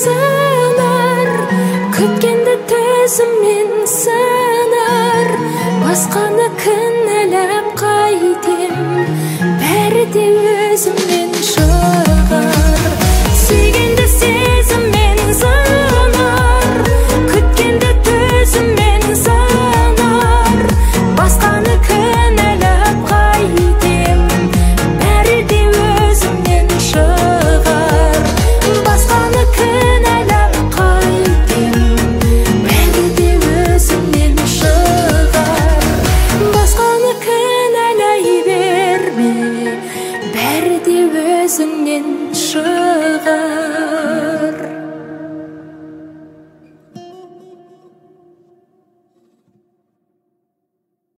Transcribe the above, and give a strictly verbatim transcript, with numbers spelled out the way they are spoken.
сынар, күткенді төзіммен сынар. Басқаны кінәлап қайтем, бәрі де өзімнен шығар. Сүйгенді сезіммен сынар, күткенді төзіммен сынар. Басқаны кінәлап қайтем, бәрі де өзімнен шығар. Басқаны кінәлап қайтем, бәрі де өзімнен шығар. Басқаны кінәлай берме, бәрі де өзіңнен шығар.